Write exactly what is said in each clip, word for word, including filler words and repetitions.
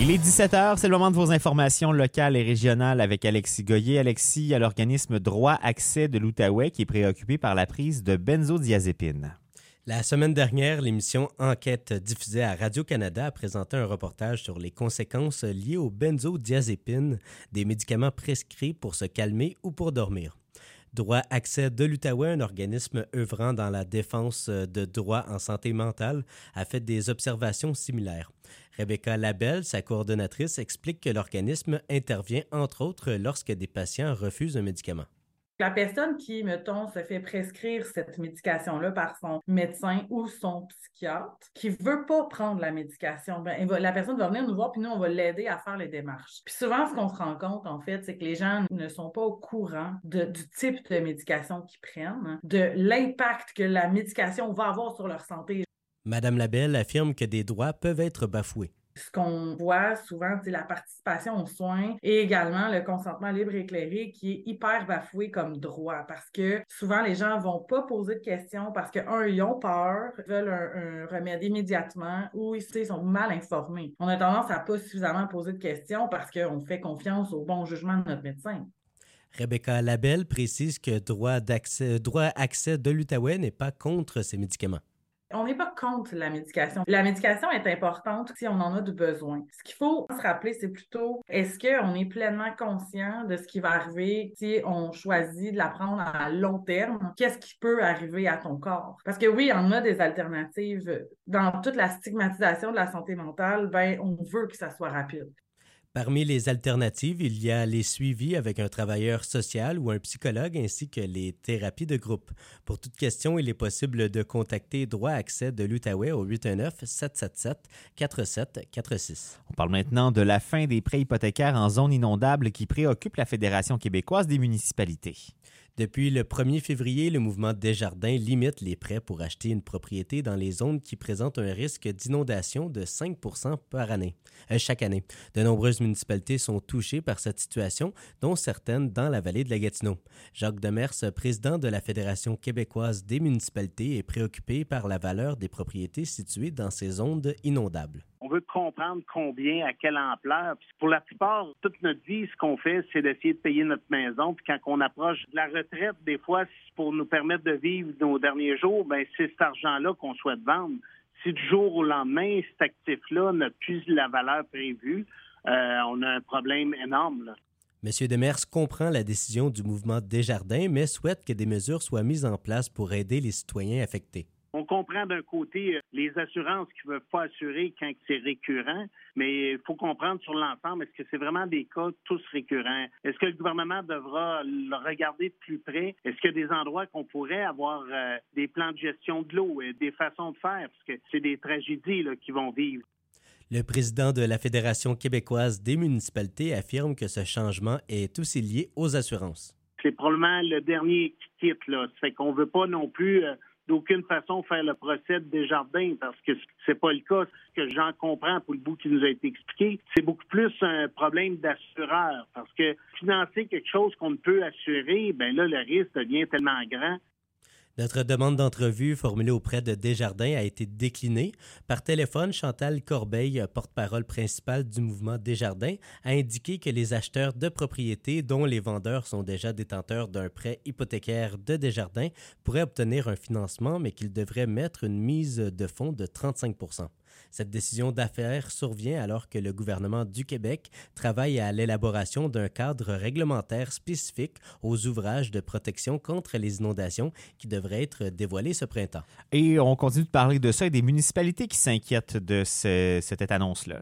Il est dix-sept heures, c'est le moment de vos informations locales et régionales avec Alexis Goyer. Alexis, à l'organisme Droit Accès de l'Outaouais qui est préoccupé par la prise de benzodiazépines. La semaine dernière, l'émission Enquête diffusée à Radio-Canada a présenté un reportage sur les conséquences liées aux benzodiazépines, des médicaments prescrits pour se calmer ou pour dormir. Droit Accès de l'Outaouais, un organisme œuvrant dans la défense de droits en santé mentale, a fait des observations similaires. Rebecca Labelle, sa coordonnatrice, explique que l'organisme intervient entre autres lorsque des patients refusent un médicament. La personne qui, mettons, se fait prescrire cette médication-là par son médecin ou son psychiatre, qui ne veut pas prendre la médication, ben, va, la personne va venir nous voir puis nous, on va l'aider à faire les démarches. Puis souvent, ce qu'on se rend compte, en fait, c'est que les gens ne sont pas au courant de, du type de médication qu'ils prennent, de l'impact que la médication va avoir sur leur santé. Madame Labelle affirme que des droits peuvent être bafoués. Ce qu'on voit souvent, c'est la participation aux soins et également le consentement libre et éclairé qui est hyper bafoué comme droit parce que souvent, les gens ne vont pas poser de questions parce que, un, ils ont peur, ils veulent un, un remède immédiatement ou ils, ils sont mal informés. On a tendance à ne pas suffisamment poser de questions parce qu'on fait confiance au bon jugement de notre médecin. Rebecca Labelle précise que Droit d'accès, Droit Accès de l'Outaouais n'est pas contre ces médicaments. On n'est pas contre la médication. La médication est importante si on en a du besoin. Ce qu'il faut se rappeler, c'est plutôt, est-ce qu'on est pleinement conscient de ce qui va arriver si on choisit de la prendre à long terme? Qu'est-ce qui peut arriver à ton corps? Parce que oui, on a des alternatives. Dans toute la stigmatisation de la santé mentale, ben, on veut que ça soit rapide. Parmi les alternatives, il y a les suivis avec un travailleur social ou un psychologue ainsi que les thérapies de groupe. Pour toute question, il est possible de contacter Droit Accès de l'Outaouais au huit un neuf, sept sept sept, quatre sept quatre six. On parle maintenant de la fin des prêts hypothécaires en zone inondable qui préoccupe la Fédération québécoise des municipalités. Depuis le premier février, le mouvement Desjardins limite les prêts pour acheter une propriété dans les zones qui présentent un risque d'inondation de cinq pour cent par année, euh, chaque année. De nombreuses municipalités sont touchées par cette situation, dont certaines dans la vallée de la Gatineau. Jacques Demers, président de la Fédération québécoise des municipalités, est préoccupé par la valeur des propriétés situées dans ces zones inondables. On veut comprendre combien, à quelle ampleur. Puis pour la plupart, toute notre vie, ce qu'on fait, c'est d'essayer de payer notre maison. Puis quand on approche de la retraite, des fois, pour nous permettre de vivre nos derniers jours, ben c'est cet argent-là qu'on souhaite vendre. Si du jour au lendemain, cet actif-là n'a plus la valeur prévue, euh, on a un problème énorme, là. M. Demers comprend la décision du mouvement Desjardins, mais souhaite que des mesures soient mises en place pour aider les citoyens affectés. On comprend d'un côté les assurances qui ne veulent pas assurer quand c'est récurrent, mais il faut comprendre sur l'ensemble, est-ce que c'est vraiment des cas tous récurrents? Est-ce que le gouvernement devra le regarder de plus près? Est-ce qu'il y a des endroits qu'on pourrait avoir euh, des plans de gestion de l'eau, et des façons de faire? Parce que c'est des tragédies là, qui vont vivre. Le président de la Fédération québécoise des municipalités affirme que ce changement est aussi lié aux assurances. C'est probablement le dernier qui quitte, là. Ça fait qu'on ne veut pas non plus... Euh, d'aucune façon faire le procès de Desjardins parce que c'est pas le cas. Ce que j'en comprends pour le bout qui nous a été expliqué, c'est beaucoup plus un problème d'assureur parce que financer quelque chose qu'on ne peut assurer, ben là, le risque devient tellement grand. Notre demande d'entrevue formulée auprès de Desjardins a été déclinée. Par téléphone, Chantal Corbeil, porte-parole principale du mouvement Desjardins, a indiqué que les acheteurs de propriétés dont les vendeurs sont déjà détenteurs d'un prêt hypothécaire de Desjardins pourraient obtenir un financement, mais qu'ils devraient mettre une mise de fonds de trente-cinq pour cent. Cette décision d'affaires survient alors que le gouvernement du Québec travaille à l'élaboration d'un cadre réglementaire spécifique aux ouvrages de protection contre les inondations qui devrait être dévoilé ce printemps. Et on continue de parler de ça et des municipalités qui s'inquiètent de ce, cette annonce-là.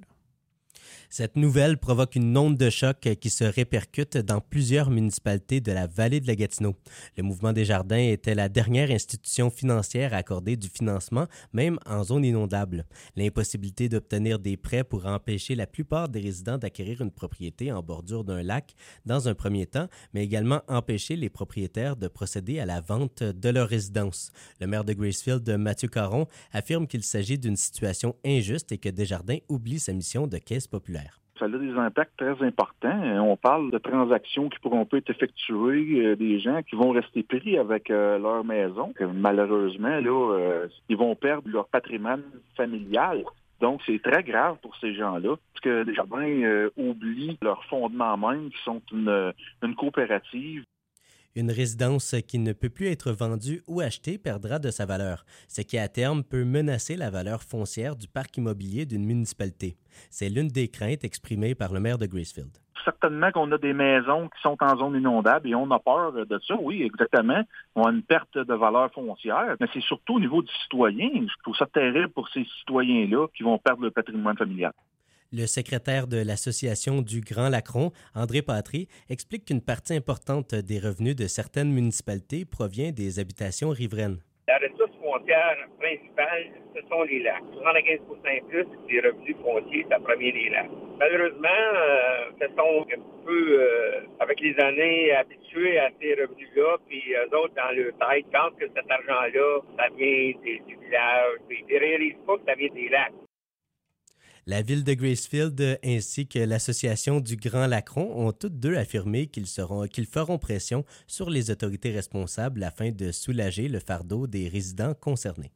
Cette nouvelle provoque une onde de choc qui se répercute dans plusieurs municipalités de la vallée de la Gatineau. Le mouvement Desjardins était la dernière institution financière à accorder du financement, même en zone inondable. L'impossibilité d'obtenir des prêts pourrait empêcher la plupart des résidents d'acquérir une propriété en bordure d'un lac dans un premier temps, mais également empêcher les propriétaires de procéder à la vente de leur résidence. Le maire de Gracefield, Mathieu Caron, affirme qu'il s'agit d'une situation injuste et que Desjardins oublie sa mission de caisse populaire. Ça a des impacts très importants. On parle de transactions qui pourront pas être effectuées, euh, des gens qui vont rester pris avec euh, leur maison. Malheureusement, là, euh, ils vont perdre leur patrimoine familial. Donc, c'est très grave pour ces gens-là, parce que Desjardins euh, oublient leur fondement même, qui sont une, une coopérative. Une résidence qui ne peut plus être vendue ou achetée perdra de sa valeur, ce qui à terme peut menacer la valeur foncière du parc immobilier d'une municipalité. C'est l'une des craintes exprimées par le maire de Gracefield. Certainement qu'on a des maisons qui sont en zone inondable et on a peur de ça, oui, exactement. On a une perte de valeur foncière, mais c'est surtout au niveau du citoyen. Je trouve ça terrible pour ces citoyens-là qui vont perdre le patrimoine familial. Le secrétaire de l'Association du Grand Lacron, André Patry, explique qu'une partie importante des revenus de certaines municipalités provient des habitations riveraines. La ressource foncière principale, ce sont les lacs. soixante-quinze pour cent plus des revenus fonciers, ça provient des lacs. Malheureusement, euh, ce sont un peu, euh, avec les années, habitués à ces revenus-là, puis eux autres, dans leur tête, pensent que cet argent-là, ça vient des, du village, ils ne réalisent pas que ça vient des lacs. La ville de Gracefield ainsi que l'Association du Grand Lacron ont toutes deux affirmé qu'ils seront, qu'ils feront pression sur les autorités responsables afin de soulager le fardeau des résidents concernés.